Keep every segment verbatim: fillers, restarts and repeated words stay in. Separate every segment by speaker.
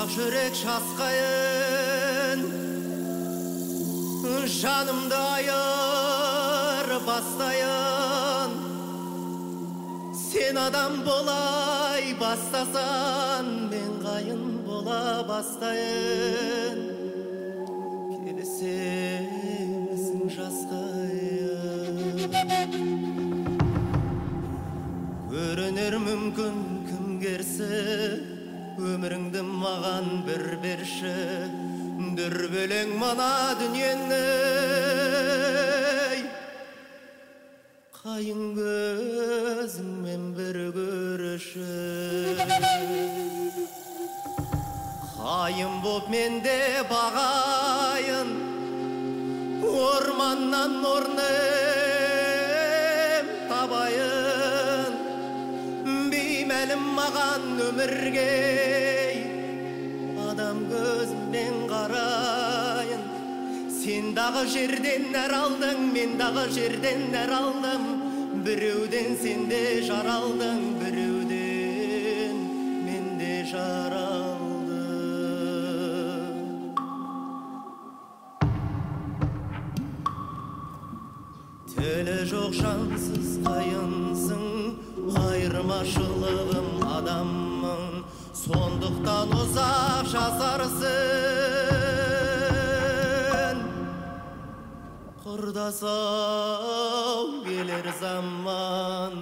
Speaker 1: Жапырақ жүрек шасқайын, жанымды айыр бастайын. Сен адам болай бастасан, мен қайын бола бастайын. Келісемісің жасқайын? Көрінер мүмкін кім керсі, өміріңді маған бір берші. Дүрбелең мана дүниені, қайын көзіңмен бір көріші. Қайын боп менде бағайын, орманнан орным табайын. Беймәлім маған өмірге, адам көзіммен қарайын. Сен дағы жерден нәр алдың, мен дағы жерден нәр алдым. Біреуден сен де жар алдың, біреуден мен де жар алдым. Тілі жоқ жансыз қайынсың, айырмашылығым адаммын. Сондықтан ұзақ жасарсың. Құрдасау келер заман.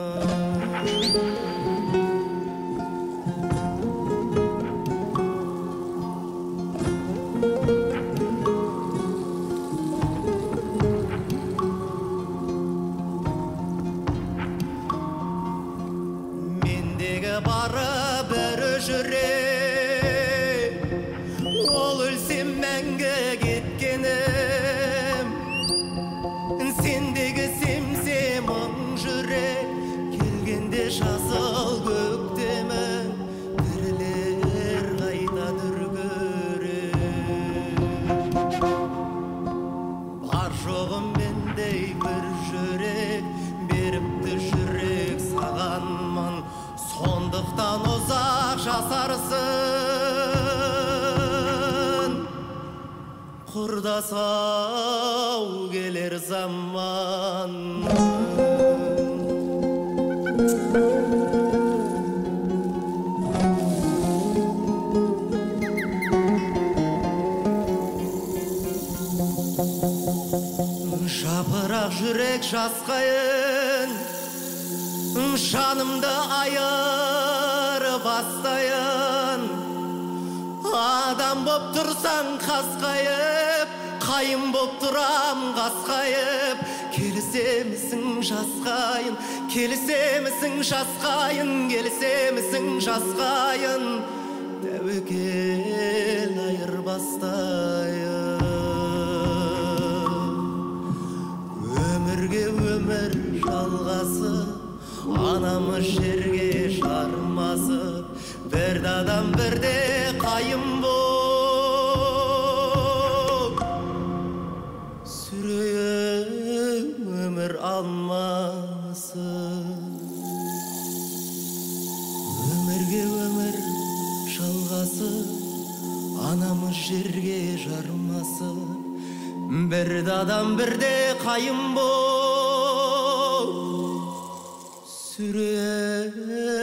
Speaker 1: Мендегі бары бір жүрек, ол өлсем мәңгі кеткенім. Сендегі семсе мың жүрек, келгенде жасыл көктемің. Тірілер қайта дүркіреп. Бар жоғым мендей бір жүрек, беріпті жүрек сағанмын. Сондықтан ұзақ жасарсың. Құрдасау келер заман. Жапырақ жүрек жасқайын, жанымды айыр бастайын. Адам боп тұрсаң қасқайып, қайын боп тұрам қасқайып. Келісемісің жасқайын, келісемісің жасқайын, келісемісің жасқайын. Тәуекел айырбастайын. Өмірге өмір жалғасып, анамыз жерге жармасып, бірді адам бірде қайын боп сүрейін өмір алмасып. Өмірге өмір жалғасып, анамыз жерге жармасып, бірді адам бірде қайын боп сүрейін